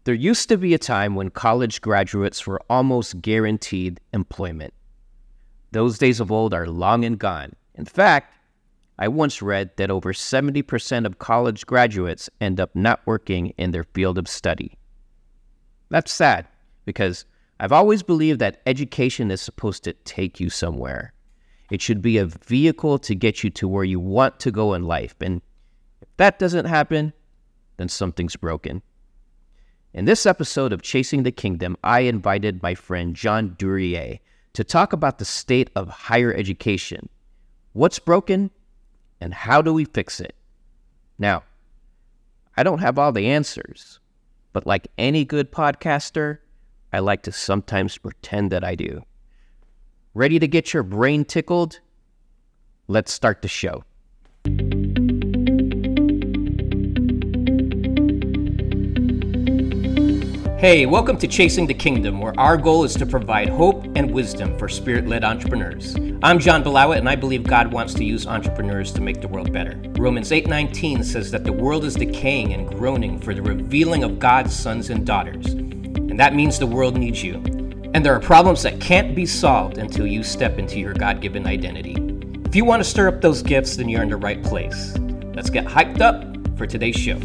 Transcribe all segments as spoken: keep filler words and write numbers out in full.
There used to be a time when college graduates were almost guaranteed employment. Those days of old are long and gone. In fact, I once read that over seventy percent of college graduates end up not working in their field of study. That's sad, because I've always believed that education is supposed to take you somewhere. It should be a vehicle to get you to where you want to go in life. And if that doesn't happen, then something's broken. In this episode of Chasing the Kingdom, I invited my friend John Duryea to talk about the state of higher education. What's broken, and how do we fix it? Now, I don't have all the answers, but like any good podcaster, I like to sometimes pretend that I do. Ready to get your brain tickled? Let's start the show. Hey, welcome to Chasing the Kingdom, where our goal is to provide hope and wisdom for spirit-led entrepreneurs. I'm John Bilawit, and I believe God wants to use entrepreneurs to make the world better. Romans eight nineteen says that the world is decaying and groaning for the revealing of God's sons and daughters. And that means the world needs you. And there are problems that can't be solved until you step into your God-given identity. If you want to stir up those gifts, then you're in the right place. Let's get hyped up for today's show.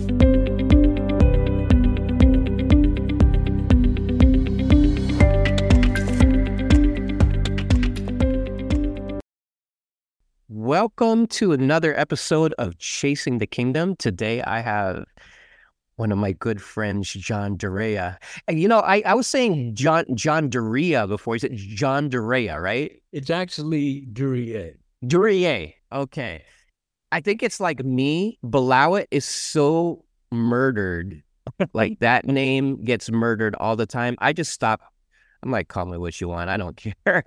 Welcome to another episode of Chasing the Kingdom. Today I have one of my good friends, John Duryea. And you know, I, I was saying John John Duryea before. He said John Duryea, right? It's actually Duryea. Duryea. Okay. I think it's like me. Bilawit is so murdered. Like that name gets murdered all the time. I just stop. I'm like, call me what you want. I don't care.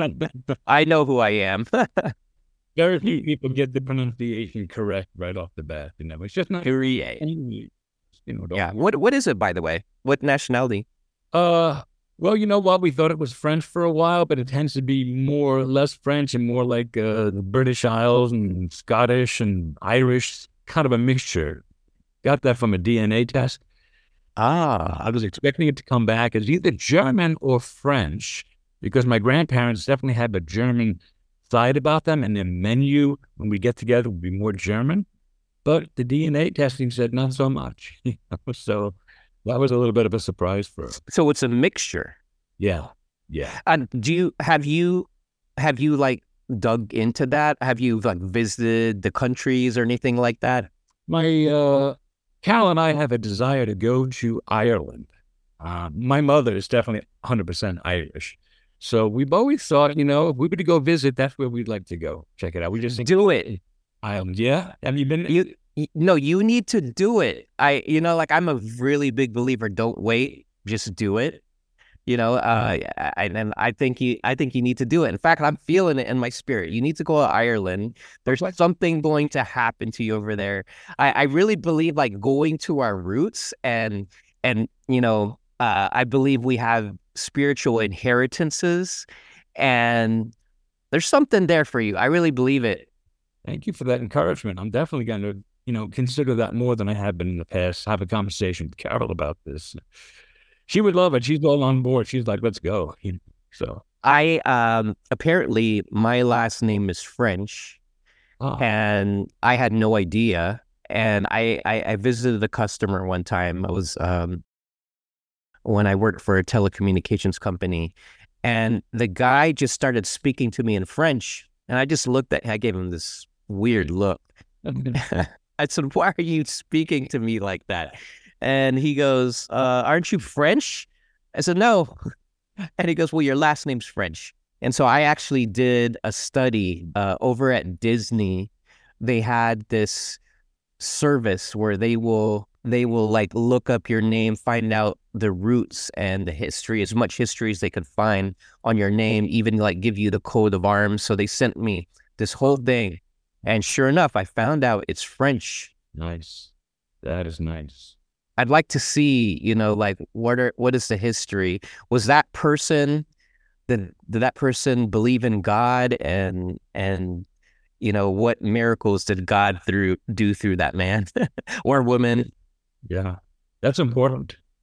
I know who I am. Very few people get the pronunciation correct right off the bat. You know, it's just not Duryea. You know, Yeah. What What is it, by the way? What nationality? Uh, well, you know what? We thought it was French for a while, but it tends to be more less French and more like uh, the British Isles and Scottish and Irish, kind of a mixture. Got that from a D N A test. Ah, I was expecting it to come back as either German or French because my grandparents definitely had the German side about them, and their menu when we get together will be more German. But the D N A testing said not so much. You know? So that was a little bit of a surprise for us. so it's a mixture. Yeah, yeah. And do you have you have you like dug into that? Have you like visited the countries or anything like that? My uh, Cal and I have a desire to go to Ireland. Uh, my mother is definitely one hundred percent Irish. So we've always thought, you know, if we were to go visit, that's where we'd like to go. Check it out. We just Do it. Ireland. Yeah. Have you been? You, you no, you need to do it. I, you know, like I'm a really big believer. Don't wait, just do it. You know, uh, I, and I think you, I think you need to do it. In fact, I'm feeling it in my spirit. You need to go to Ireland. There's something going to happen to you over there. I, I really believe like going to our roots and and you know, uh, I believe we have spiritual inheritances, and there's something there for you. I really believe it. Thank you for that encouragement. I'm definitely going to, you know, consider that more than I have been in the past. Have a conversation with Carol about this. She would love it. She's all on board. She's like, let's go. You know, so I um apparently my last name is French, ah, and I had no idea. And I, I I visited a customer one time. I was um when I worked for a telecommunications company, and the guy just started speaking to me in French, and I just looked at, I gave him this weird look. I said, why are you speaking to me like that? And he goes, uh, aren't you French? I said, no. And he goes, well, your last name's French. And so I actually did a study uh, over at Disney. They had this service where they will they will like look up your name, find out the roots and the history, as much history as they could find on your name, even like give you the coat of arms. So they sent me this whole thing, and sure enough, I found out it's French. nice. That is nice. I'd like to see, you know, like what are what is the history? Was that person did, did that person believe in God, and and you know, what miracles did God through do through that man or woman? Yeah, that's important.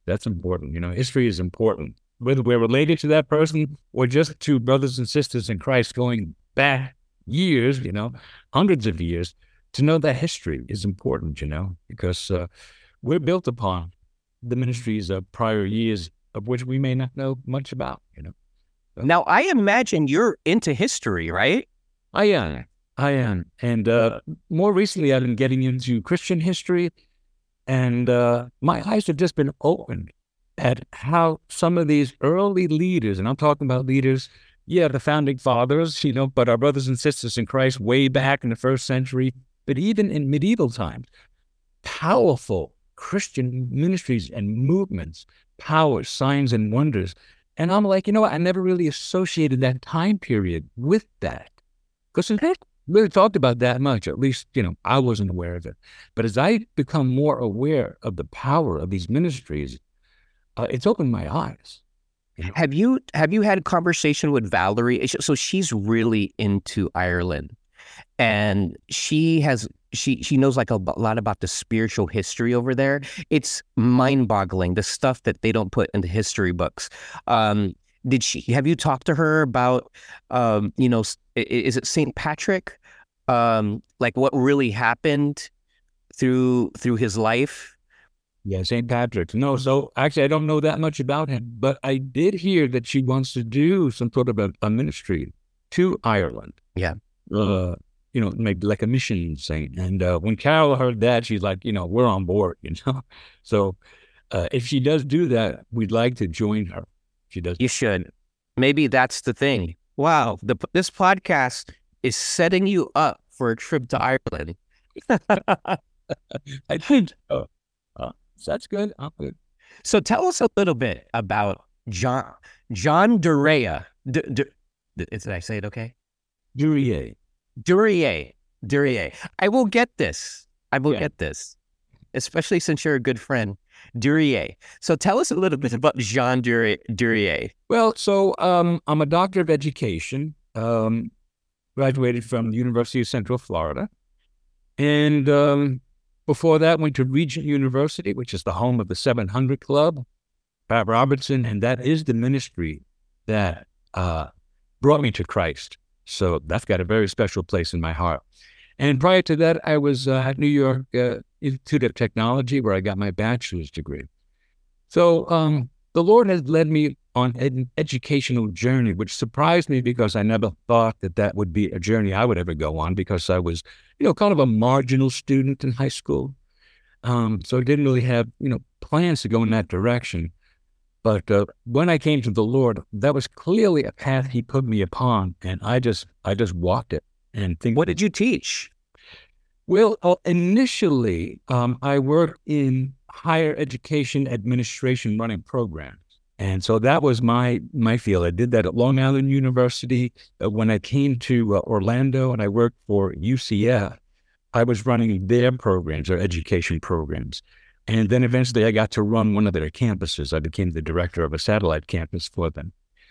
That's important. You know, history is important. Whether we're related to that person or just to brothers and sisters in Christ going back years, you know, hundreds of years, to know that history is important, you know, because uh, we're built upon the ministries of prior years of which we may not know much about, you know. So, Now, I imagine you're into history, right? I am. I am. And uh, more recently, I've been getting into Christian history, and uh, my eyes have just been opened at how some of these early leaders, and I'm talking about leaders, yeah, the founding fathers, you know, but our brothers and sisters in Christ way back in the first century, but even in medieval times, powerful Christian ministries and movements, powers, signs, and wonders. And I'm like, you know what? I never really associated that time period with that, because it hadn't really talked about that much. At least, you know, I wasn't aware of it. But as I become more aware of the power of these ministries, uh, it's opened my eyes. You know? Have you have you had a conversation with Valerie? So she's really into Ireland, and she has she she knows like a b- lot about the spiritual history over there. It's mind-boggling, the stuff that they don't put in the history books. Um, did she? Have you talked to her about, um, you know, s- i- i- is it Saint Patrick? Um, like what really happened through through his life? Yeah, Saint Patrick's. No, so actually, I don't know that much about him, but I did hear that she wants to do some sort of a, a ministry to Ireland. Yeah. Uh, you know, maybe like a mission saint. And uh, when Carol heard that, she's like, you know, we're on board, you know. So uh, if she does do that, we'd like to join her. She does. You should. Maybe that's the thing. Wow, the this podcast is setting you up for a trip to Ireland. I think. Oh, uh, that's good. I'm good. So tell us a little bit about John John Duryea. D- D- D- did I say it okay? Duryea. Duryea. Duryea. I will get this. I will Yeah. get this, especially since you're a good friend. Duryea. So tell us a little bit about Jean Duryea. Duryea. Well, so um, I'm a doctor of education. Um, graduated from the University of Central Florida, and um, before that, went to Regent University, which is the home of the seven hundred Club, Bob Robertson, and that is the ministry that uh, brought me to Christ. So that's got a very special place in my heart. And prior to that, I was uh, at New York uh, Institute of Technology, where I got my bachelor's degree. So um, the Lord has led me on an educational journey, which surprised me because I never thought that that would be a journey I would ever go on, because I was, you know, kind of a marginal student in high school. Um, so I didn't really have, you know, plans to go in that direction. But uh, when I came to the Lord, that was clearly a path He put me upon, and I just, I just walked it. And think, What did you teach? well, uh, initially, um, I worked in higher education administration running programs. And so that was my my field. I did that at Long Island University. Uh, when I came to uh, Orlando and I worked for U C F, I was running their programs, their education programs. And then eventually I got to run one of their campuses. I became the director of a satellite campus for them.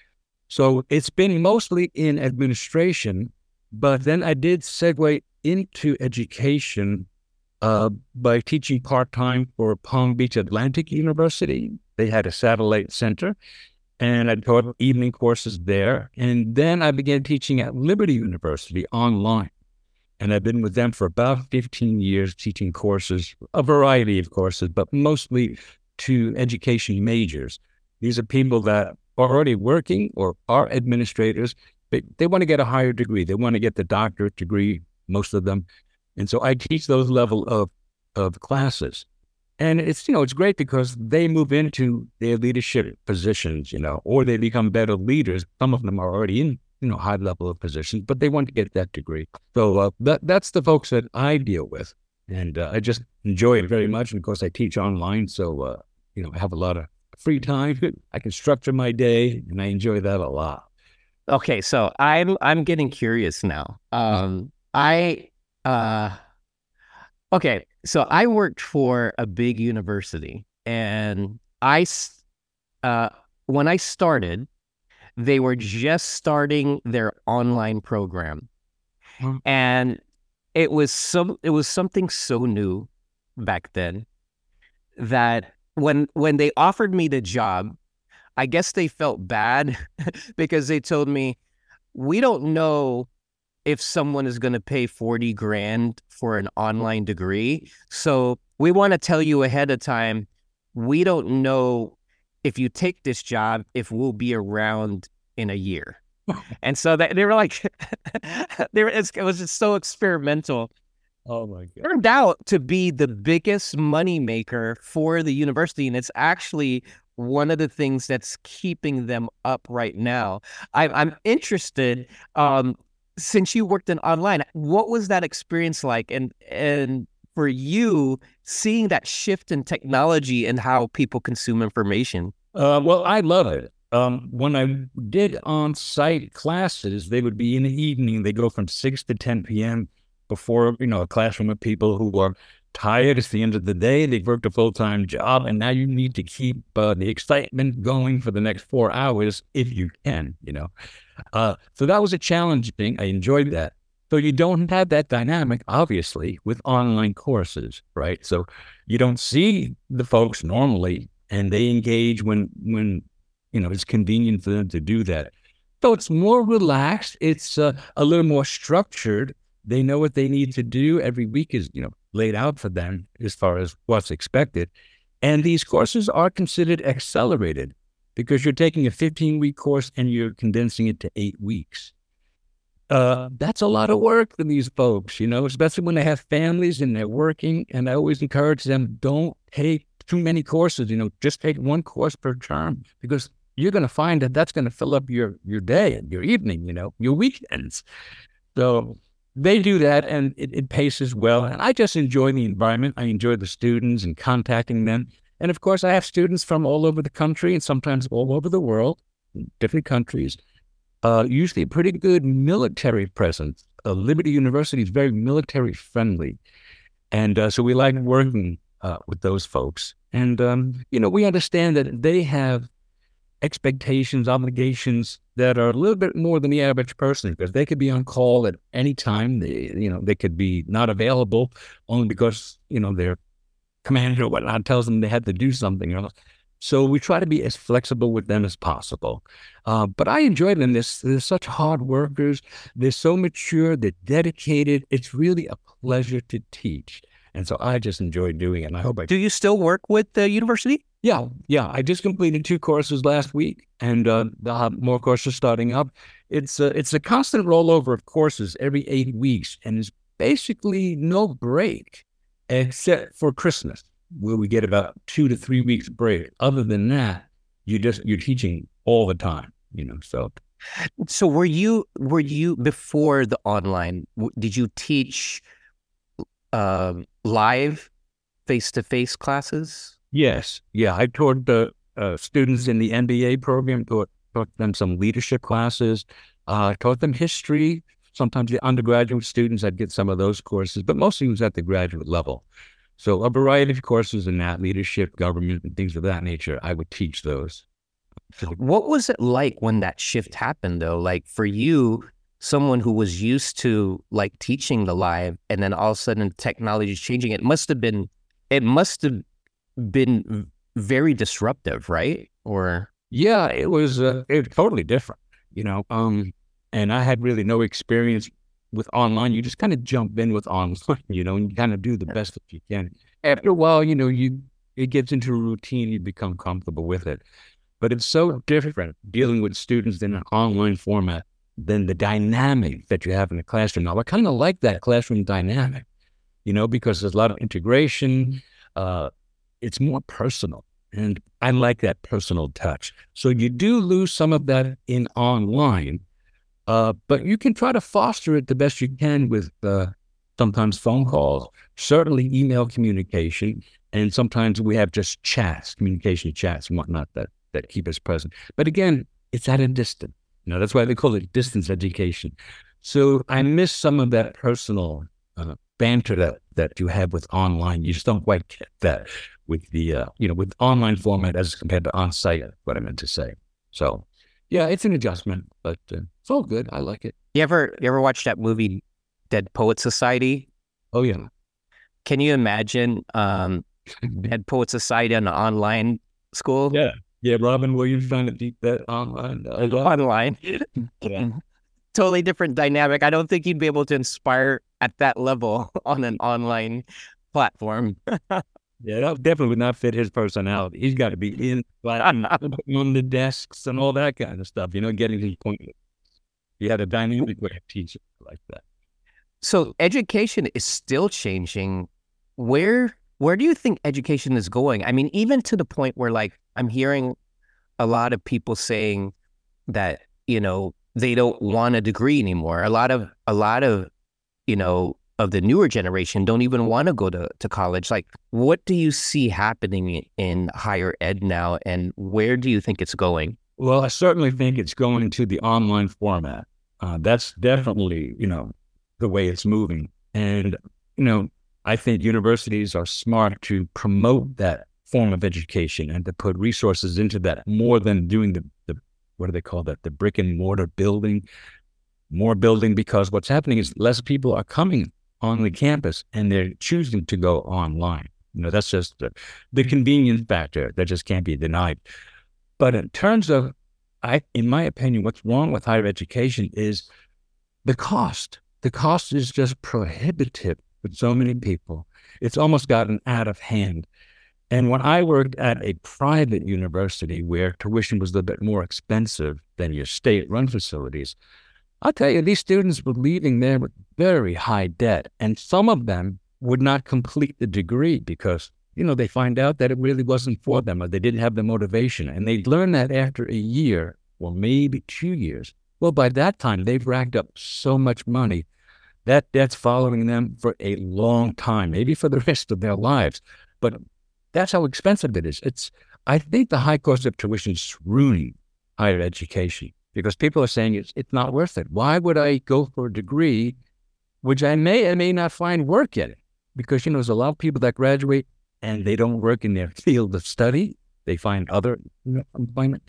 So it's been mostly in administration, but then I did segue into education uh, by teaching part-time for Palm Beach Atlantic University. They had a satellite center, and I taught evening courses there. And then I began teaching at Liberty University online. And I've been with them for about fifteen years, teaching courses, a variety of courses, but mostly to education majors. These are people that are already working or are administrators, but they want to get a higher degree. They want to get the doctorate degree, most of them. And so I teach those level of, of classes. And it's, you know, it's great because they move into their leadership positions, you know, or they become better leaders. Some of them are already in, you know, high level of positions, but they want to get that degree. So uh, that that's the folks that I deal with. And uh, I just enjoy it very much. And of course, I teach online. So, uh, you know, I have a lot of free time. I can structure my day, and I enjoy that a lot. Okay, so I'm I'm getting curious now. Um, I uh, okay, so I worked for a big university, and I s- uh, when I started, they were just starting their online program, Hmm. and it was some it was something so new back then that when when they offered me the job, I guess they felt bad because they told me, we don't know if someone is going to pay forty grand for an online degree. So we want to tell you ahead of time, we don't know if you take this job, if we'll be around in a year. And so that, they were like, they were, it was just so experimental. Oh my God. Turned out to be the biggest moneymaker for the university. And it's actually one of the things that's keeping them up right now. I, I'm interested, um, since you worked in online, what was that experience like? And, and for you, seeing that shift in technology and how people consume information? Uh, well, I love it. Um, when I did on-site classes, they would be in the evening. They go from six to ten p.m. before, you know, a classroom of people who are tired. It's the end of the day. They've worked a full-time job, and now you need to keep uh, the excitement going for the next four hours if you can, you know. Uh, so that was a challenging. I enjoyed that. So you don't have that dynamic, obviously, with online courses, right? So you don't see the folks normally, and they engage when when you know it's convenient for them to do that. So it's more relaxed. It's uh, a little more structured. They know what they need to do. Every week is, you know, laid out for them as far as what's expected. And these courses are considered accelerated because you're taking a fifteen-week course and you're condensing it to eight weeks. Uh, that's a lot of work for these folks, you know, especially when they have families and they're working. And I always encourage them, don't take too many courses, you know, just take one course per term, because you're going to find that that's going to fill up your, your day and your evening, you know, your weekends. So they do that, and it, it paces well. And I just enjoy the environment. I enjoy the students and contacting them. And of course, I have students from all over the country and sometimes all over the world, different countries, uh, usually a pretty good military presence. Uh, Liberty University is very military friendly. And uh, so we like working uh, with those folks. And, um, you know, we understand that they have expectations, obligations that are a little bit more than the average person, because they could be on call at any time. They, you know, they could be not available only because, you know, their commander or whatnot tells them they had to do something else. So we try to be as flexible with them as possible. Uh, but I enjoy them. They're, they're such hard workers. They're so mature. They're dedicated. It's really a pleasure to teach. And so I just enjoy doing it. And I hope I do. You still work with the university? Yeah, yeah. I just completed two courses last week, and uh, they'll have more courses starting up. It's a, it's a constant rollover of courses every eight weeks, and it's basically no break except for Christmas, where we get about two to three weeks break. Other than that, you just you're teaching all the time, you know. So, so were you were you before the online? Did you teach uh, live, face-to-face classes? Yes. Yeah. I taught the uh, students in the M B A program, taught, taught them some leadership classes, uh, taught them history. Sometimes the undergraduate students, I'd get some of those courses, but mostly it was at the graduate level. So a variety of courses in that, leadership, government, and things of that nature, I would teach those. What was it like when that shift happened, though? Like for you, someone who was used to like teaching the live, and then all of a sudden technology is changing, it must have been, it must have been very disruptive, right? Or yeah, it was uh, it was totally different, you know. Um, and I had really no experience with online. You just kind of jump in with online, you know, and you kind of do the best that you can. After a while, you know, you it gets into a routine. You become comfortable with it. But it's so different dealing with students in an online format than the dynamic that you have in the classroom. Now, I kind of like that classroom dynamic, you know, because there's a lot of integration. Uh, It's more personal, and I like that personal touch. So you do lose some of that in online, uh, but you can try to foster it the best you can with uh, sometimes phone calls, certainly email communication, and sometimes we have just chats, communication chats and whatnot that, that keep us present. But again, it's at a distance. You know, that's why they call it distance education. So I miss some of that personal uh, banter that, that you have with online. You just don't quite get that with the, uh, you know, with online format as compared to on-site, what I meant to say. So, yeah, it's an adjustment, but uh, it's all good. I like it. You ever, you ever watch that movie, Dead Poet Society? Oh, yeah. Can you imagine um, Head Poet Society on the online school. Yeah. Yeah, Robin Williams trying to teach that online. Uh, Online. yeah. Totally different dynamic. I don't think you'd be able to inspire at that level on an online platform. Yeah, that definitely would not fit his personality. He's got to be in, like, on the desks and all that kind of stuff, you know, getting his point. He had a dynamic way of teaching like that. So education is still changing. Where where do you think education is going? I mean, even to the point where, like, I'm hearing a lot of people saying that, you know, they don't want a degree anymore. A lot of a lot of, you know, of the newer generation don't even want to go to, to college. Like, what do you see happening in higher ed now, and where do you think it's going? Well, I certainly think it's going to the online format. Uh, that's definitely, you know, the way it's moving. And, you know, I think universities are smart to promote that form of education and to put resources into that more than doing the, the what do they call that? The brick and mortar building, more building, because what's happening is less people are coming on the campus and they're choosing to go online. You know, that's just the, the convenience factor that just can't be denied. But in terms of, I, in my opinion, what's wrong with higher education is the cost. The cost is just prohibitive with so many people. It's almost gotten out of hand. And when I worked at a private university where tuition was a little bit more expensive than your state-run facilities, I'll tell you, these students were leaving there with very high debt. And some of them would not complete the degree because, you know, they find out that it really wasn't for them or they didn't have the motivation. And they'd learn that after a year or maybe two years. Well, by that time, they've racked up so much money that debt's following them for a long time, maybe for the rest of their lives. But that's how expensive it is. It's, I think the high cost of tuition is ruining higher education because people are saying it's, it's not worth it. Why would I go for a degree, which I may or may not find work in it? Because, you know, there's a lot of people that graduate and they don't work in their field of study. They find other employment.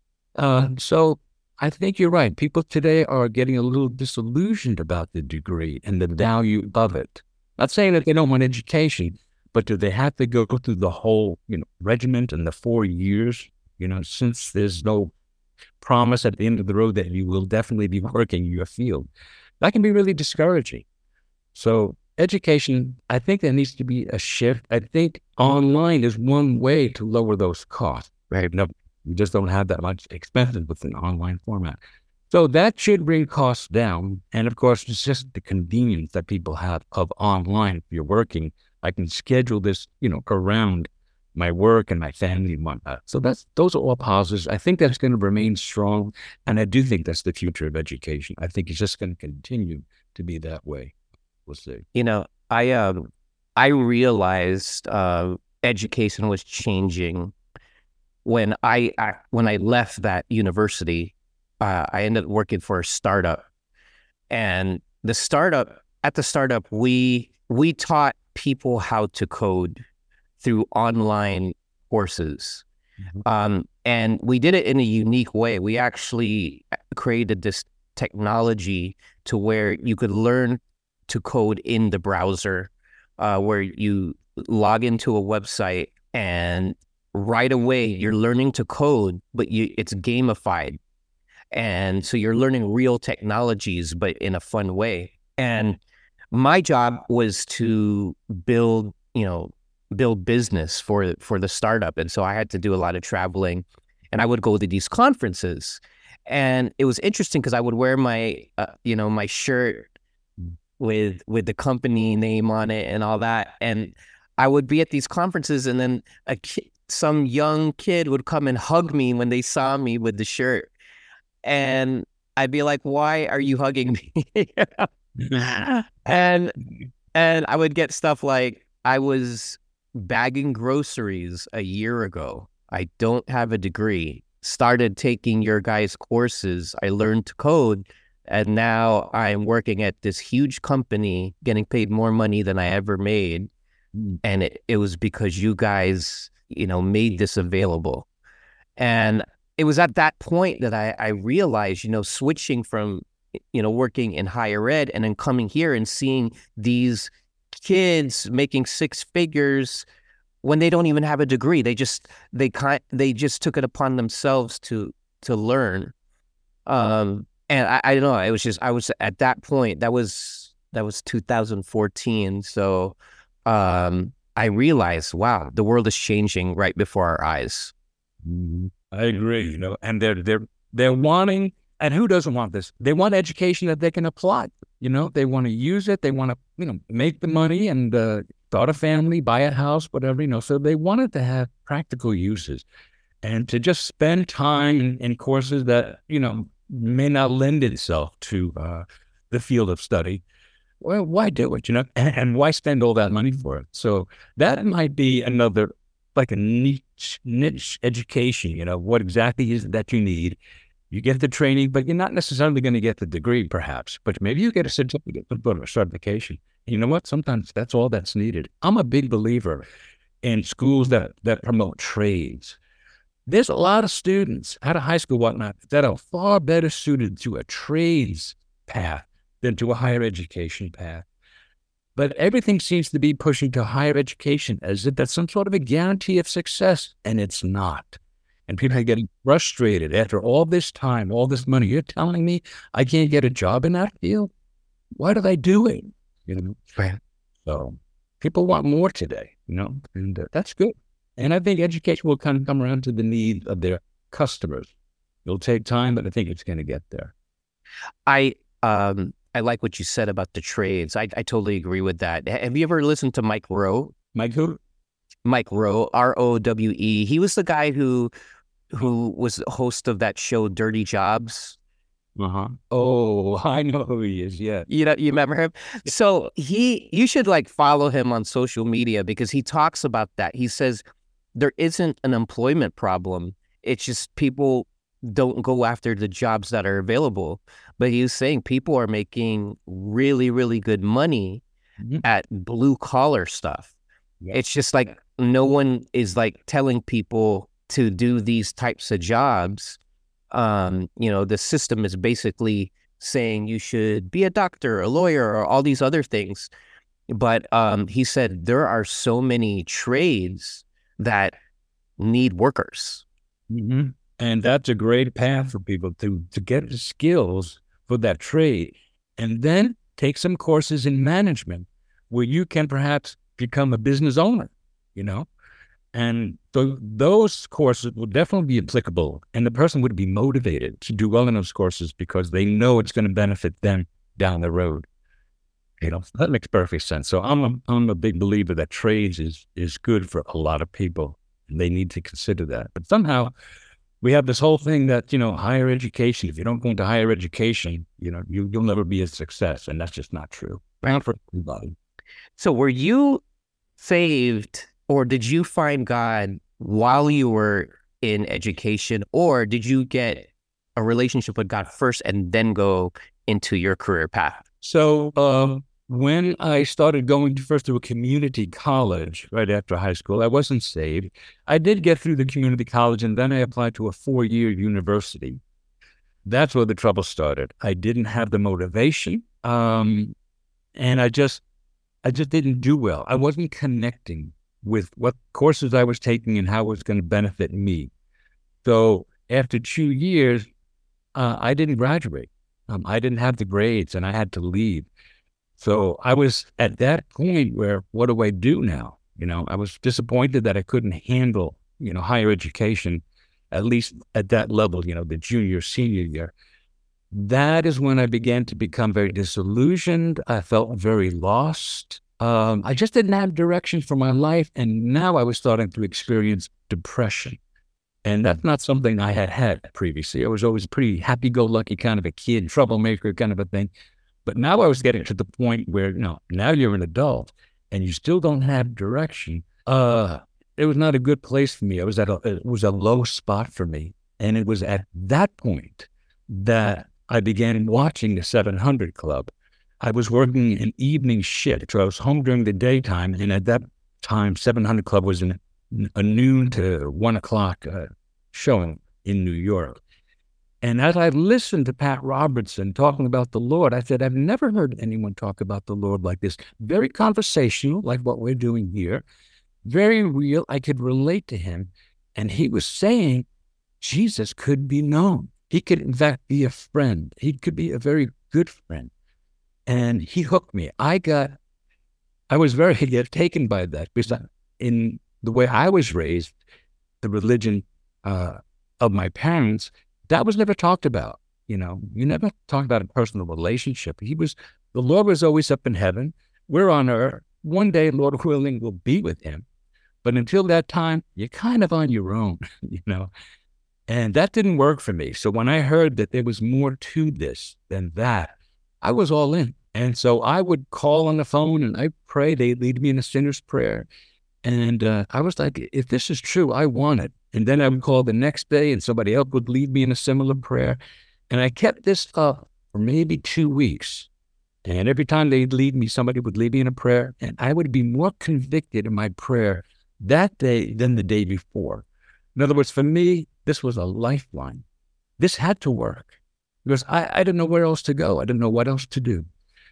Uh, so I think you're right. People today are getting a little disillusioned about the degree and the value of it. Not saying that they don't want education, but do they have to go through the whole, you know, regiment and the four years, you know, since there's no promise at the end of the road that you will definitely be working your field? That can be really discouraging. So education, I think there needs to be a shift. I think online is one way to lower those costs. Right? No, you just don't have that much expenses with an online format. So that should bring costs down. And of course, it's just the convenience that people have of online. If you're working, I can schedule this, you know, around my work and my family and whatnot. So that's, those are all positives. I think that's going to remain strong. And I do think that's the future of education. I think it's just going to continue to be that way. We'll see. You know, I, um, I realized, uh, education was changing when I, I when I left that university. Uh, I ended up working for a startup, and the startup at the startup, we, we taught people how to code through online courses. Mm-hmm. Um, and we did it in a unique way. We actually created this technology to where you could learn to code in the browser, uh, where you log into a website and right away you're learning to code, but you, it's gamified. And so you're learning real technologies, but in a fun way. And my job was to build, you know, build business for, for the startup. And so I had to do a lot of traveling, and I would go to these conferences, and it was interesting because I would wear my, uh, you know, my shirt with, with the company name on it and all that. And I would be at these conferences, and then a ki- some young kid would come and hug me when they saw me with the shirt. And I'd be like, why are you hugging me? and and I would get stuff like, I was bagging groceries a year ago. I don't have a degree. Started taking your guys' courses. I learned to code. And now I'm working at this huge company, getting paid more money than I ever made. And it, it was because you guys, you know, made this available. And it was at that point that I, I realized, you know, switching from, you know, working in higher ed and then coming here and seeing these kids making six figures when they don't even have a degree. They just they kind they just took it upon themselves to to learn. Um, and I, I don't know. It was just I was at that point. That was that was two thousand fourteen. So um, I realized, wow, the world is changing right before our eyes. Mhm. I agree. You know, and they're they're they're wanting, and who doesn't want this? They want education that they can apply. You know, they want to use it. They want to, you know, make the money and uh, start a family, buy a house, whatever. You know, so they wanted to have practical uses, and to just spend time in, in courses that, you know, may not lend itself to uh, the field of study. Well, why do it? You know, and, and why spend all that money for it? So that might be another, like a niche niche education. You know, what exactly is it that you need? You get the training, but you're not necessarily going to get the degree, perhaps. But maybe you get a certificate, a certification. You know what? Sometimes that's all that's needed. I'm a big believer in schools that that promote trades. There's a lot of students out of high school, whatnot, that are far better suited to a trades path than to a higher education path. But everything seems to be pushing to higher education as if that's some sort of a guarantee of success, and it's not. And people are getting frustrated after all this time, all this money. You're telling me I can't get a job in that field? What are they doing? You know, Right. so people want more today, you know, and uh, that's good. And I think education will kind of come around to the needs of their customers. It'll take time, but I think it's going to get there. I um I like what you said about the trades. I I totally agree with that. Ha- Have you ever listened to Mike Rowe? Mike, who? Mike Rowe, R O W E. He was the guy who who was the host of that show Dirty Jobs. Uh-huh. Oh, I know who he is. Yeah. You know, you remember him? So he, you should like follow him on social media because he talks about that. He says there isn't an employment problem. It's just people don't go after the jobs that are available. But he was saying people are making really, really good money Mhm. at blue collar stuff. Yeah. It's just like no one is like telling people to do these types of jobs. Um, you know, the system is basically saying you should be a doctor, a lawyer, or all these other things. But um, he said there are so many trades that need workers. hmm And that's a great path for people to, to get the skills for that trade, and then take some courses in management where you can perhaps become a business owner, you know? And so those courses will definitely be applicable, and the person would be motivated to do well in those courses because they know it's going to benefit them down the road. You know, that makes perfect sense. So I'm a, I'm a big believer that trades is, is good for a lot of people, and they need to consider that. But somehow we have this whole thing that, you know, higher education, if you don't go into higher education, you know, you, you'll never be a success. And that's just not true. Not for everybody. So were you saved, or did you find God while you were in education, or did you get a relationship with God first and then go into your career path? So um, when I started going to first to a community college right after high school, I wasn't saved. I did get through the community college, and then I applied to a four-year university. That's where the trouble started. I didn't have the motivation, um, and I just, I just didn't do well. I wasn't connecting with what courses I was taking and how it was going to benefit me. So after two years, uh, I didn't graduate. Um, I didn't have the grades, and I had to leave. So I was at that point where, what do I do now? You know, I was disappointed that I couldn't handle, you know, higher education, at least at that level, you know, the junior, senior year. That is when I began to become very disillusioned. I felt very lost. Um, I just didn't have direction for my life. And now I was starting to experience depression. And that's not something I had had previously. I was always a pretty happy-go-lucky kind of a kid, troublemaker kind of a thing. But now I was getting to the point where, you know, now you're an adult and you still don't have direction. Uh, it was not a good place for me. It was at a, it was a low spot for me. And it was at that point that I began watching the seven hundred Club. I was working an evening shift, so I was home during the daytime. And at that time, seven hundred Club was in a noon to one o'clock uh, showing in New York. And as I listened to Pat Robertson talking about the Lord, I said, I've never heard anyone talk about the Lord like this. Very conversational, like what we're doing here. very real. I could relate to him. And he was saying Jesus could be known. He could, in fact, be a friend. He could be a very good friend. And he hooked me. I got, I was very taken by that because in the way I was raised, the religion uh, of my parents, that was never talked about. You know, you never talked about a personal relationship. He was, the Lord was always up in heaven. We're on earth. One day, Lord willing, we'll be with him. But until that time, you're kind of on your own, you know. And that didn't work for me. So when I heard that there was more to this than that, I was all in. And so I would call on the phone and I pray. They'd lead me in a sinner's prayer. And uh, I was like, if this is true, I want it. And then I would call the next day and somebody else would lead me in a similar prayer. And I kept this up for maybe two weeks. And every time they'd lead me, somebody would lead me in a prayer. And I would be more convicted in my prayer that day than the day before. In other words, for me, this was a lifeline. This had to work because I, I didn't know where else to go. I didn't know what else to do.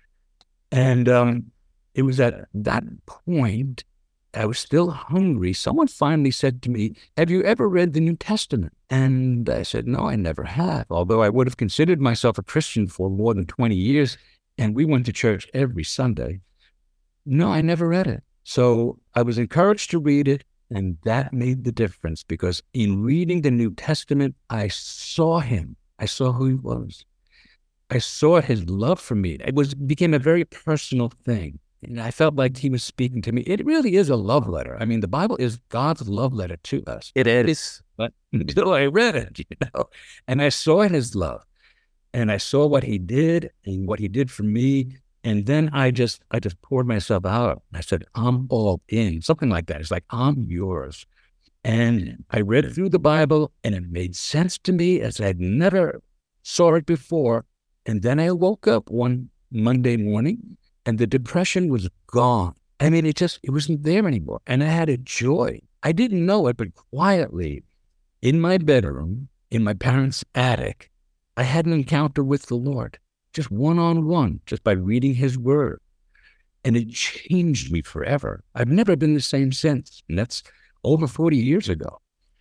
And um, it was at that point, I was still hungry. Someone finally said to me, have you ever read the New Testament? And I said, no, I never have. Although I would have considered myself a Christian for more than twenty years, and we went to church every Sunday. No, I never read it. So I was encouraged to read it, and that made the difference because in reading the New Testament, I saw him. I saw who he was. I saw his love for me. It was became a very personal thing. And I felt like he was speaking to me. It really is a love letter. I mean, the Bible is God's love letter to us. It is. But until I read it, you know, and I saw his love and I saw what he did and what he did for me. And then I just, I just poured myself out. I said, I'm all in, something like that. It's like, I'm yours. And I read through the Bible and it made sense to me as I'd never saw it before. And then I woke up one Monday morning and the depression was gone. I mean, it just, it wasn't there anymore. And I had a joy. I didn't know it, but quietly in my bedroom, in my parents' attic, I had an encounter with the Lord, just one-on-one, just by reading his word. And it changed me forever. I've never been the same since. And that's over forty years ago.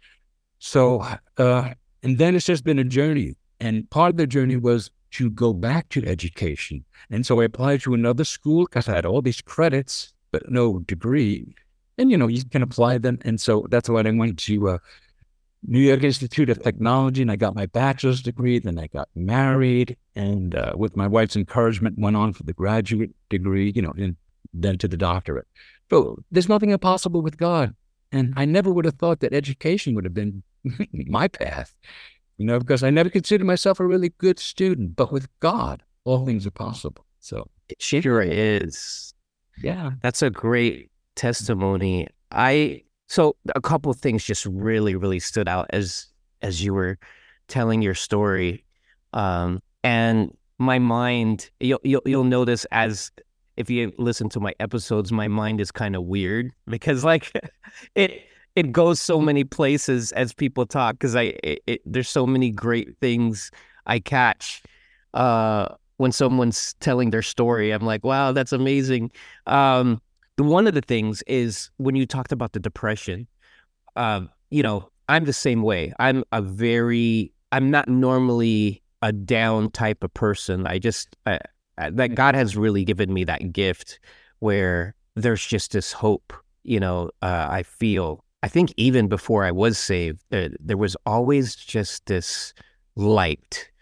So, uh, and then it's just been a journey. And part of the journey was to go back to education. And so I applied to another school because I had all these credits, but no degree. And, you know, you can apply them. And so that's why I went to uh, New York Institute of Technology and I got my bachelor's degree. Then I got married and uh, with my wife's encouragement, went on for the graduate degree, you know, and then to the doctorate. So there's nothing impossible with God. And I never would have thought that education would have been my path. You know, because I never considered myself a really good student, but with God, all things are possible. So it sure is. Yeah, that's a great testimony. I so a couple of things just really, really stood out as as you were telling your story, um, and my mind. You'll you'll you'll notice as if you listen to my episodes, my mind is kind of weird because like it. It goes so many places as people talk because I it, it, there's so many great things I catch uh, when someone's telling their story. I'm like, wow, that's amazing. Um, the one of the things is when you talked about the depression. Uh, you know, I'm the same way. I'm a very I'm not normally a down type of person. I just I, I, that God has really given me that gift where there's just this hope. You know, uh, I feel. I think even before I was saved, uh, there was always just this light.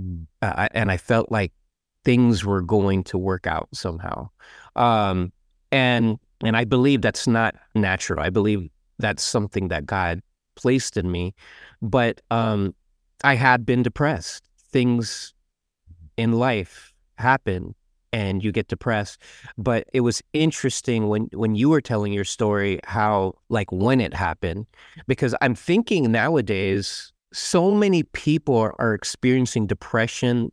Uh, and I felt like things were going to work out somehow. Um, and and I believe that's not natural. I believe that's something that God placed in me. But um, I had been depressed. Things in life happen and you get depressed. But it was interesting when, when you were telling your story, how, like, when it happened, because I'm thinking nowadays, so many people are, are experiencing depression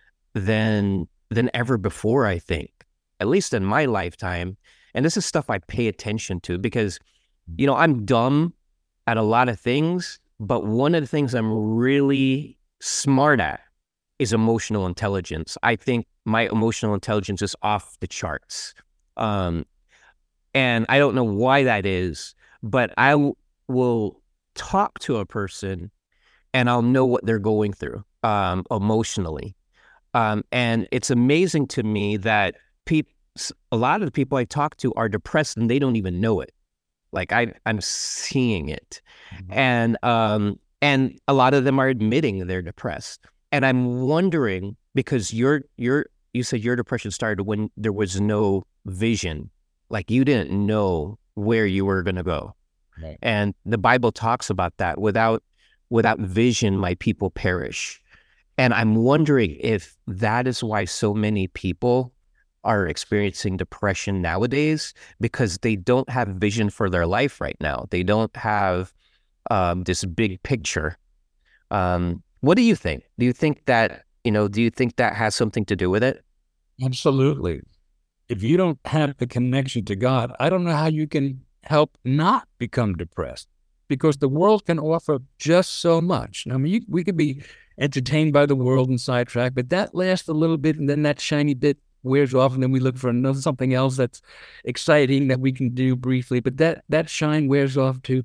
than, than ever before, I think, at least in my lifetime. And this is stuff I pay attention to because, you know, I'm dumb at a lot of things, but one of the things I'm really smart at is emotional intelligence. I think my emotional intelligence is off the charts. Um, and I don't know why that is, but I w- will talk to a person and I'll know what they're going through um, emotionally. Um, and it's amazing to me that peop- a lot of the people I talk to are depressed and they don't even know it. Like I, I'm seeing it. Mm-hmm. And um, and a lot of them are admitting they're depressed. And I'm wondering, because you're, you're, you said your depression started when there was no vision. Like you didn't know where you were going to go. Right. And the Bible talks about that. Without, without vision, my people perish. And I'm wondering if that is why so many people are experiencing depression nowadays, because they don't have vision for their life right now. They don't have um, this big picture. Um, what do you think? Do you think that, you know, do you think that has something to do with it? Absolutely. If you don't have the connection to God, I don't know how you can help not become depressed, because the world can offer just so much. I mean, you, we could be entertained by the world and sidetracked, but that lasts a little bit, and then that shiny bit wears off, and then we look for another something else that's exciting that we can do briefly, but that that shine wears off too.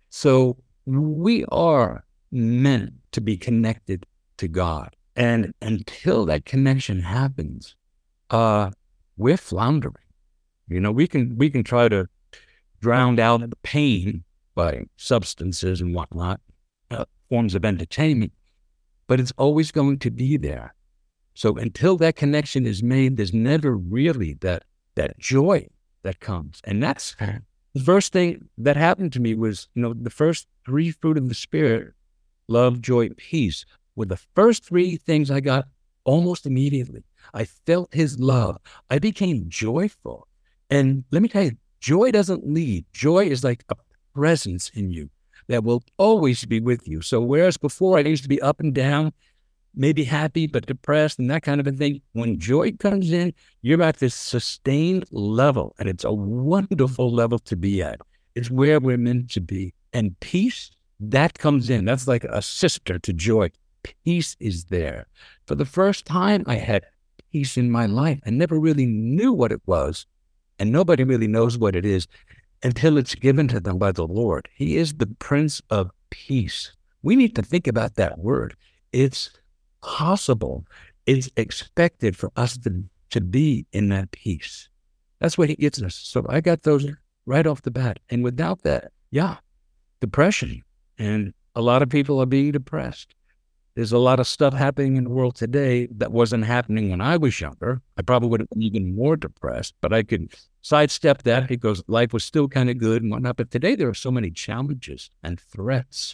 So we are meant to be connected to God, and until that connection happens, uh, we're floundering. You know, we can we can try to drown out the pain by substances and whatnot, uh, forms of entertainment, but it's always going to be there. So until that connection is made, there's never really that that joy that comes. And that's the first thing that happened to me was, you know, the first three fruit of the Spirit, love, joy, peace, were the first three things I got almost immediately. I felt his love. I became joyful. And let me tell you, joy doesn't leave. Joy is like a presence in you that will always be with you. So whereas before I used to be up and down, maybe happy, but depressed and that kind of a thing, when joy comes in, you're at this sustained level, and it's a wonderful level to be at. It's where we're meant to be. And peace, that comes in. That's like a sister to joy. Peace is there. For the first time, I had peace in my life. I never really knew what it was, and nobody really knows what it is until it's given to them by the Lord. He is the Prince of Peace. We need to think about that word. It's possible. It's expected for us to, to be in that peace. That's what he gives us. So I got those right off the bat. And without that, yeah, depression. And a lot of people are being depressed. There's a lot of stuff happening in the world today that wasn't happening when I was younger. I probably would have been even more depressed, but I could sidestep that because life was still kind of good and whatnot. But today there are so many challenges and threats.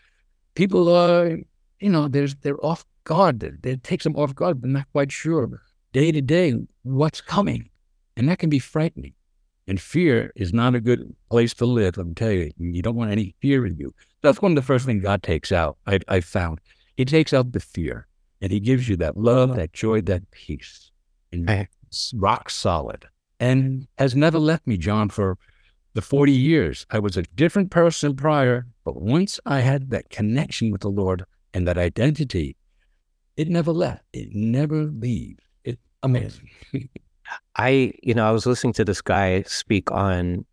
People are, you know, there's they're off guard. It takes them off guard. They're not quite sure day to day what's coming. And that can be frightening. And fear is not a good place to live, let me tell you. You don't want any fear in you. That's one of the first things God takes out, I, I found. He takes out the fear, and he gives you that love, that joy, that peace. And it's rock solid. And has never left me, John, for the forty years. I was a different person prior, but once I had that connection with the Lord and that identity, it never left. It never leaves. It's amazing. I, you know, I was listening to this guy speak on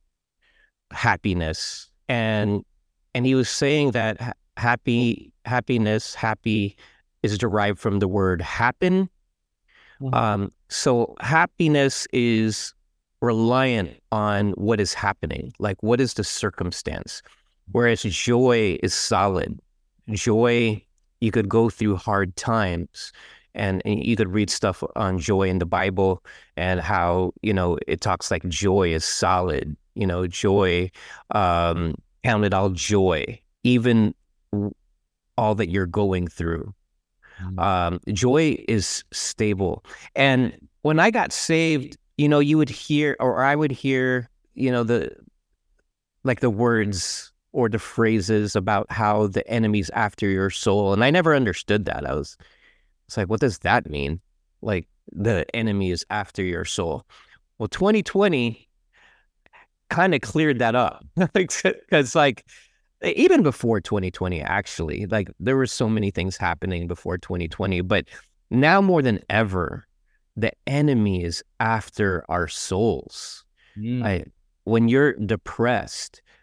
happiness, and and he was saying that ha- happy, happiness, happy is derived from the word happen. Mm-hmm. Um, so happiness is reliant on what is happening, like what is the circumstance, whereas joy is solid. Joy, you could go through hard times. And, and you could read stuff on joy in the Bible and how, you know, it talks like joy is solid, you know, joy, um, count it all joy, even all that you're going through. Mm-hmm. Um, joy is stable. And when I got saved, you know, you would hear, or I would hear, you know, the, like the words or the phrases about how the enemy's after your soul. And I never understood that. I was, It's like, what does that mean? Like, the enemy is after your soul. Well, twenty twenty kind of cleared that up. Because, like, even before twenty twenty, actually, like, there were so many things happening before twenty twenty. But now more than ever, the enemy is after our souls. Mm. I, when you're depressed,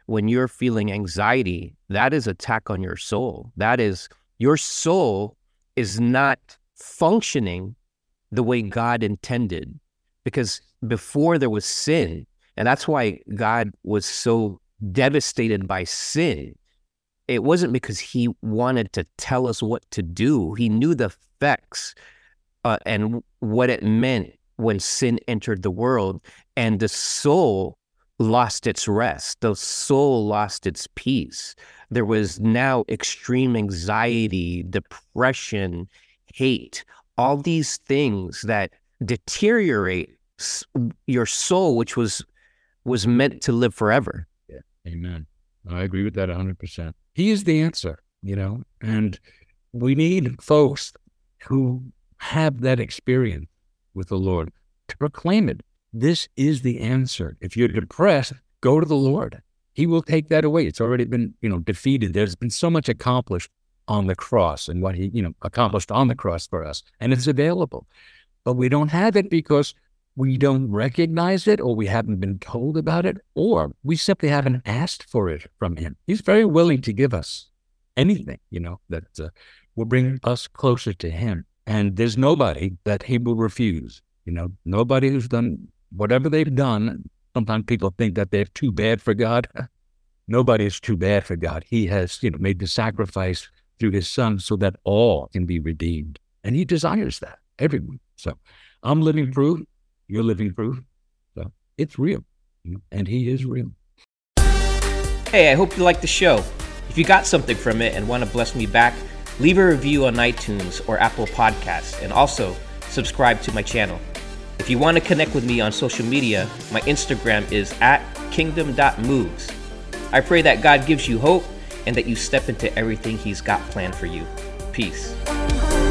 when you're feeling anxiety, that is attack on your soul. That is, your soul is not functioning the way God intended, because before there was sin, and that's why God was so devastated by sin. It wasn't because he wanted to tell us what to do. He knew the effects uh, and what it meant when sin entered the world, and the soul lost its rest. The soul lost its peace. There was now extreme anxiety, depression, hate, all these things that deteriorate your soul, which was was meant to live forever. Yeah. Amen. I agree with that one hundred percent. He is the answer, you know, and we need folks who have that experience with the Lord to proclaim it. This is the answer. If you're depressed, go to the Lord. He will take that away. It's already been, you know, defeated. There's been so much accomplished on the cross and what he, you know, accomplished on the cross for us, and it's available. But we don't have it because we don't recognize it, or we haven't been told about it, or we simply haven't asked for it from him. He's very willing to give us anything, you know, that uh, will bring us closer to him. And there's nobody that he will refuse, you know, nobody who's done whatever they've done. Sometimes people think that they're too bad for God. Nobody is too bad for God. He has, you know, made the sacrifice through his son so that all can be redeemed. And he desires that, everyone. So I'm living proof. You're living proof. So it's real, and he is real. Hey, I hope you liked the show. If you got something from it and want to bless me back, leave a review on iTunes or Apple Podcasts, and also subscribe to my channel. If you want to connect with me on social media, my Instagram is at kingdom dot moves. I pray that God gives you hope and that you step into everything he's got planned for you. Peace.